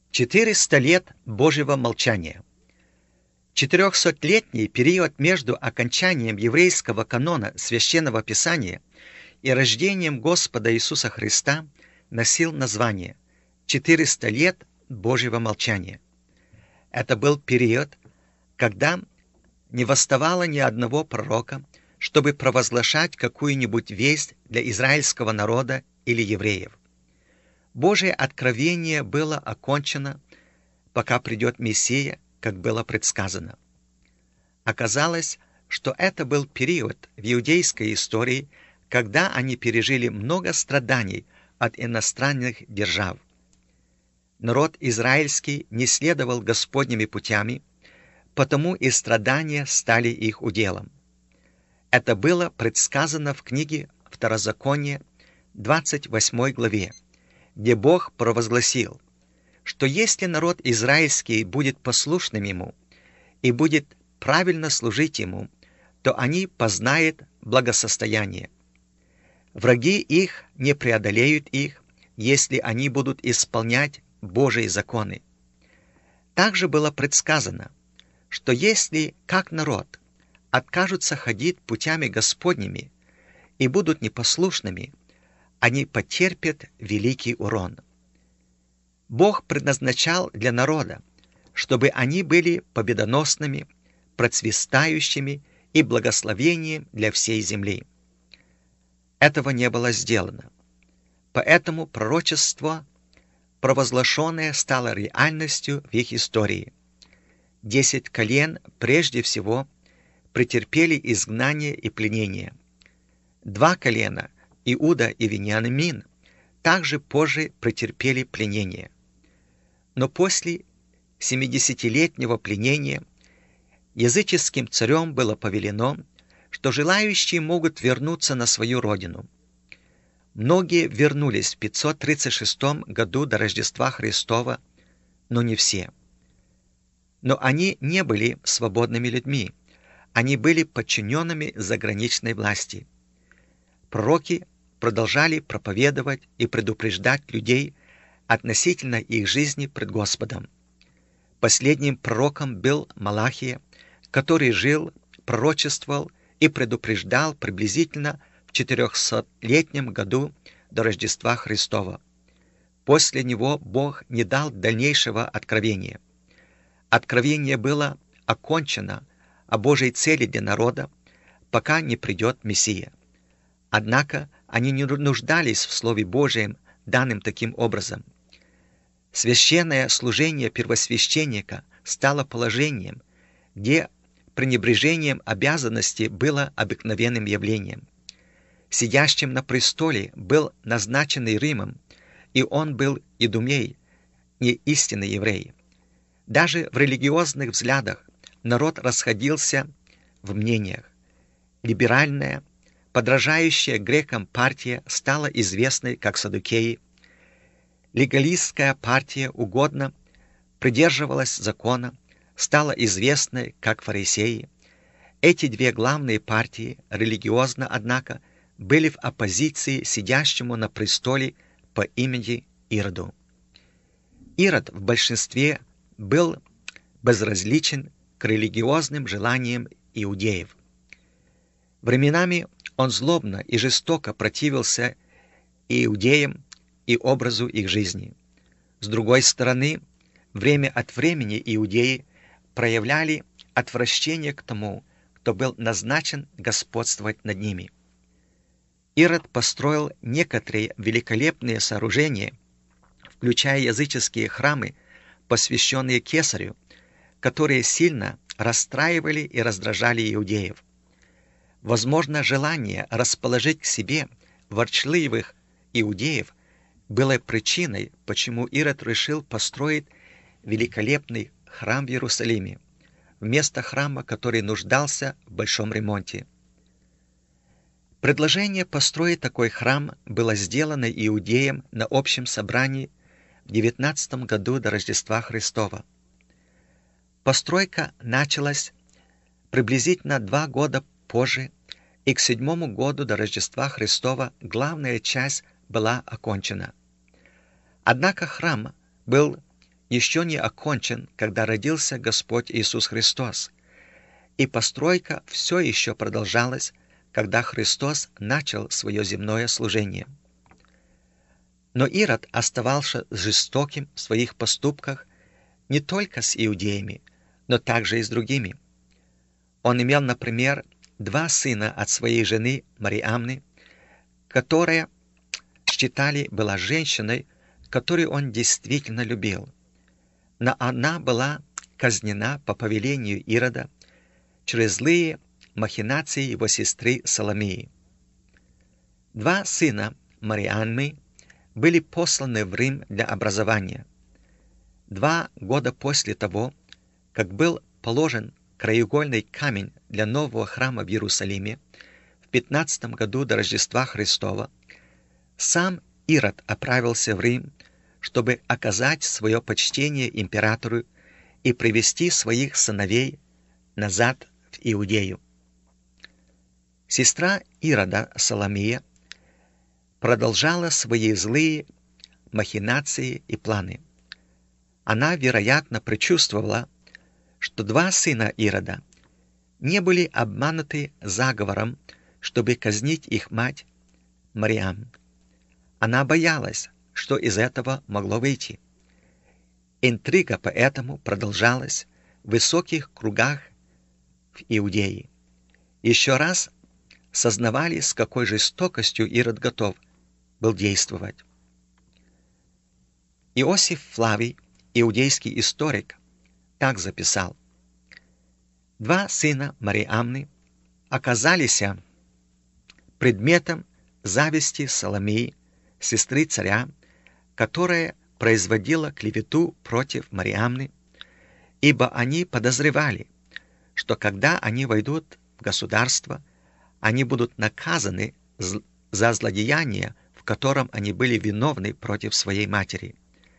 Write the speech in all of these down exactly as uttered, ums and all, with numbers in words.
четыреста лет Божьего молчания. Четырехсотлетний период между окончанием еврейского канона Священного Писания и рождением Господа Иисуса Христа носил название «четыреста лет Божьего молчания». Это был период, когда не восставало ни одного пророка, чтобы провозглашать какую-нибудь весть для израильского народа или евреев. Божие откровение было окончено, пока придет Мессия, как было предсказано. Оказалось, что это был период в иудейской истории, когда они пережили много страданий от иностранных держав. Народ израильский не следовал Господними путями, потому и страдания стали их уделом. Это было предсказано в книге Второзакония, двадцать восьмой главе, где Бог провозгласил, что если народ израильский будет послушным Ему и будет правильно служить Ему, то они познают благосостояние. Враги их не преодолеют их, если они будут исполнять Божьи законы. Также было предсказано, что если, как народ, откажутся ходить путями Господними и будут непослушными, они потерпят великий урон. Бог предназначал для народа, чтобы они были победоносными, процветающими и благословением для всей земли. Этого не было сделано. Поэтому пророчество, провозглашенное, стало реальностью в их истории. Десять колен прежде всего претерпели изгнание и пленение. Два колена, Иуда и Вениамин, также позже претерпели пленение. Но после семидесятилетнего пленения языческим царем было повелено, что желающие могут вернуться на свою родину. Многие вернулись в пятьсот тридцать шестом году до Рождества Христова, но не все. Но они не были свободными людьми, они были подчиненными заграничной власти. Пророки продолжали проповедовать и предупреждать людей относительно их жизни пред Господом. Последним пророком был Малахия, который жил, пророчествовал и предупреждал приблизительно в четырехсотлетнем году до Рождества Христова. После него Бог не дал дальнейшего откровения. Откровение было окончено о Божьей цели для народа, пока не придет Мессия. Однако они не нуждались в Слове Божьем, данным таким образом. Священное служение первосвященника стало положением, где пренебрежением обязанностей было обыкновенным явлением. Сидящим на престоле был назначенный Римом, и он был идумей, не истинный еврей. Даже в религиозных взглядах народ расходился в мнениях. Либеральная, подражающая грекам партия стала известной как саддукеи. Легалистская партия угодно придерживалась закона, стала известной как фарисеи. Эти две главные партии, религиозно, однако, были в оппозиции сидящему на престоле по имени Ироду. Ирод в большинстве был безразличен к религиозным желаниям иудеев. Временами он злобно и жестоко противился иудеям и образу их жизни. С другой стороны, время от времени иудеи проявляли отвращение к тому, кто был назначен господствовать над ними. Ирод построил некоторые великолепные сооружения, включая языческие храмы, посвященные Кесарю, которые сильно расстраивали и раздражали иудеев. Возможно, желание расположить к себе ворчливых иудеев было причиной, почему Ирод решил построить великолепный храм в Иерусалиме, вместо храма, который нуждался в большом ремонте. Предложение построить такой храм было сделано иудеям на общем собрании в девятнадцатом году до Рождества Христова. Постройка началась приблизительно два года позже, и к седьмому году до Рождества Христова главная часть была окончена. Однако храм был еще не окончен, когда родился Господь Иисус Христос, и постройка все еще продолжалась, когда Христос начал свое земное служение. Но Ирод оставался жестоким в своих поступках не только с иудеями, но также и с другими. Он имел, например, два сына от своей жены Мариамны, которая, считали, была женщиной, которую он действительно любил. Но она была казнена по повелению Ирода через злые махинации его сестры Соломеи. Два сына Мариамны были посланы в Рим для образования. Два года после того, как был положен краеугольный камень для нового храма в Иерусалиме, в пятнадцатом году до Рождества Христова, сам Ирод отправился в Рим, чтобы оказать свое почтение императору и привести своих сыновей назад в Иудею. Сестра Ирода Соломея продолжала свои злые махинации и планы. Она, вероятно, предчувствовала, что два сына Ирода не были обмануты заговором, чтобы казнить их мать Мариам. Она боялась, что из этого могло выйти. Интрига поэтому продолжалась в высоких кругах в Иудее. Еще раз сознавали, с какой жестокостью Ирод готов был действовать. Иосиф Флавий, иудейский историк, так записал: «Два сына Мариамны оказались предметом зависти Соломеи, сестры царя, которая производила клевету против Мариамны, ибо они подозревали, что когда они войдут в государство, они будут наказаны за злодеяние, в котором они были виновны против своей матери.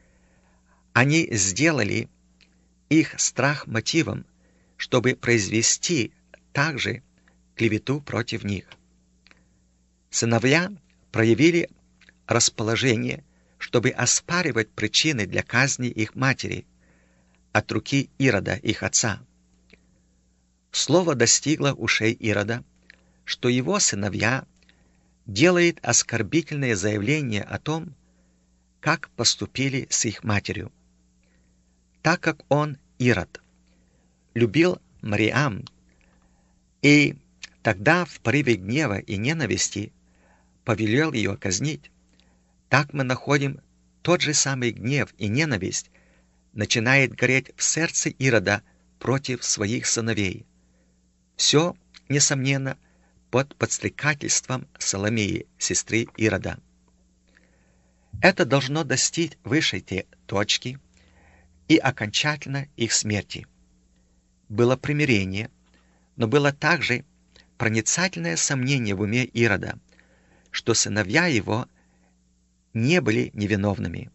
Они сделали их страх мотивом, чтобы произвести также клевету против них. Сыновья проявили расположение, чтобы оспаривать причины для казни их матери от руки Ирода, их отца. Слово достигло ушей Ирода, что его сыновья делают оскорбительное заявление о том, как поступили с их матерью. Так как он, Ирод, любил Мариам, и тогда в порыве гнева и ненависти повелел ее казнить, так мы находим тот же самый гнев и ненависть начинает гореть в сердце Ирода против своих сыновей. Все, несомненно, под подстрекательством Соломеи, сестры Ирода. Это должно достичь высшей точки и окончательно их смерти. Было примирение, но было также проницательное сомнение в уме Ирода, что сыновья его не были невиновными.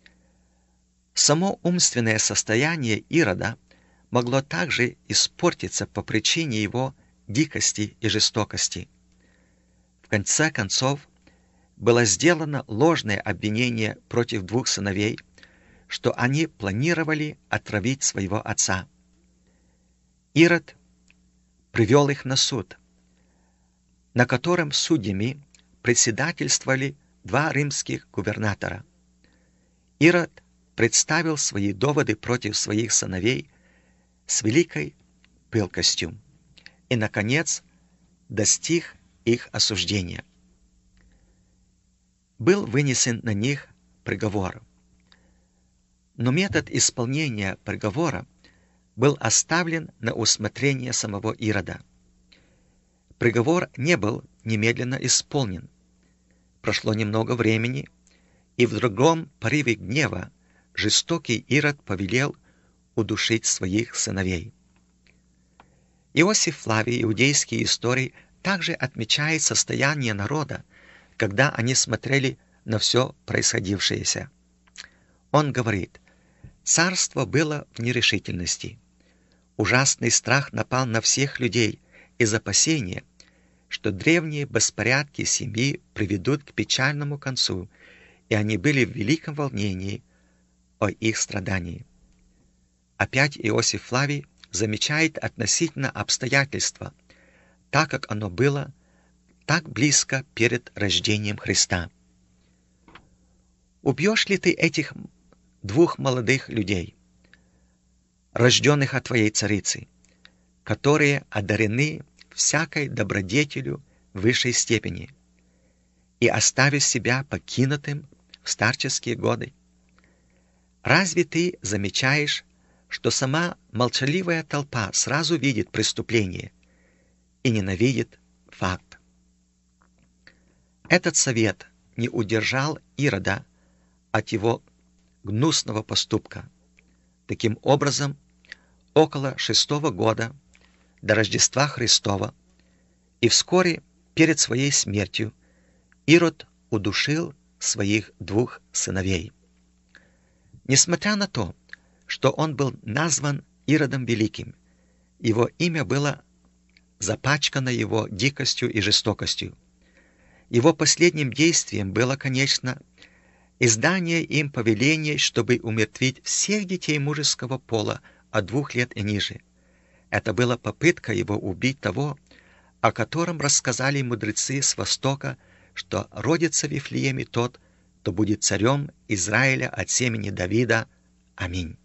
Само умственное состояние Ирода могло также испортиться по причине его дикости и жестокости. В конце концов, было сделано ложное обвинение против двух сыновей, что они планировали отравить своего отца. Ирод привел их на суд, на котором судьями председательствовали два римских губернатора. Ирод представил свои доводы против своих сыновей с великой пылкостью и, наконец, достиг их осуждения. Был вынесен на них приговор. Но метод исполнения приговора был оставлен на усмотрение самого Ирода. Приговор не был немедленно исполнен. Прошло немного времени, и в другом порыве гнева жестокий Ирод повелел удушить своих сыновей. Иосиф Флавий, иудейский историк, также отмечает состояние народа, когда они смотрели на все происходившееся. Он говорит: «Царство было в нерешительности. Ужасный страх напал на всех людей из опасения, что древние беспорядки семьи приведут к печальному концу, и они были в великом волнении о их страдании». Опять Иосиф Флавий замечает относительно обстоятельства, так как оно было так близко перед рождением Христа. Убьешь ли ты этих двух молодых людей, рожденных от твоей царицы, которые одарены всякой добродетелью высшей степени, и оставив себя покинутым в старческие годы? Разве ты замечаешь, что сама молчаливая толпа сразу видит преступление и ненавидит факт? Этот совет не удержал Ирода от его гнусного поступка. Таким образом, около шестого года до Рождества Христова и вскоре перед своей смертью Ирод удушил своих двух сыновей. Несмотря на то, что он был назван Иродом Великим, его имя было запачкано его дикостью и жестокостью. Его последним действием было, конечно, издание им повеления, чтобы умертвить всех детей мужеского пола от двух лет и ниже. Это была попытка его убить того, о котором рассказали мудрецы с Востока, что родится в Вифлееме тот, кто будет царем Израиля от семени Давида. Аминь.